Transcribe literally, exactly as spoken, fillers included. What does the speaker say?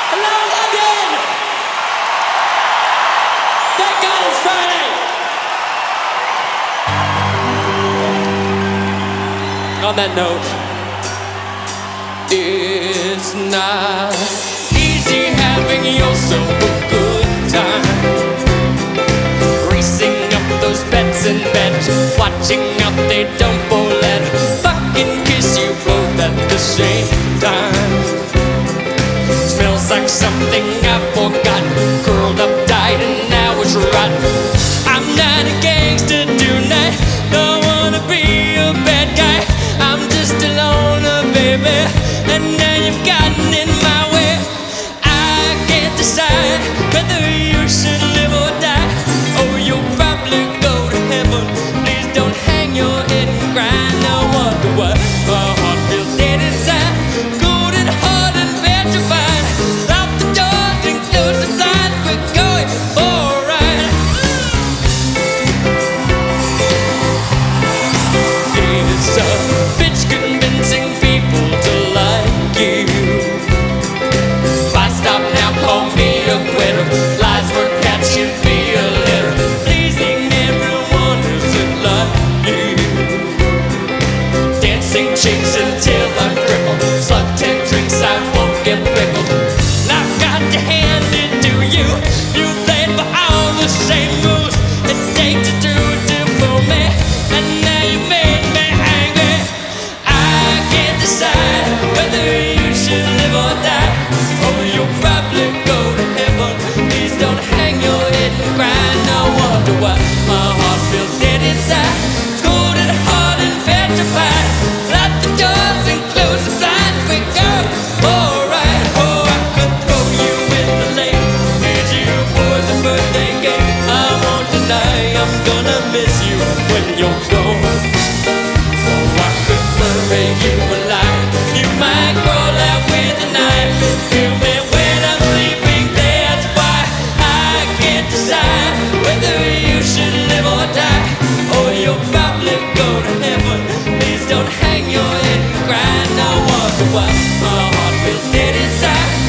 Hello, London! Thank God it's Friday! On that note, it's not easy having yourself a good time. Racing up those bets and bets, watching out they don't bullet, fucking kiss you both at the same time. Smells like something I forgot, curled up tight and now it's rotten. I'm not a gangster tonight, don't wanna be a bad guy. I'm just a loner, baby, and now you've gotten in my way. I can't decide whether you should live or die. Oh, you'll probably go to heaven. Please don't hang your head and cry. No wonder why my heart feels dead inside, cold and hard and petrified. Lock the doors and close the blinds. We're going for a ride. It's a bitch convincing people to like you. Why stop now? Call me a quitter. Lies were cats should be a litter. Pleasing everyone who's like you. Dancing cheeks until I'm crippled. Slut ten drinks, I won't get pickled. And I've got to hand it to you. You played by all the same rules it takes to do it for me, and now you made me angry. I can't decide whether you should live or die. Oh, you'll probably go to heaven. Please don't hang your head and cry. No wonder why my heart feels dead inside. It's cold and hard and petrified. Lock the doors and close the blinds. We go for a ride. Oh, I could throw you in the lake. Here's you boys a birthday cake. I won't deny I'm gonna miss you when you're gone. Oh, I could bury you alive. You might crawl out with a knife and kill me when I'm sleeping. That's why I can't decide whether you should live or die. Oh, you'll probably go to heaven. Please don't hang your head and cry. No wonder why my heart feels dead inside.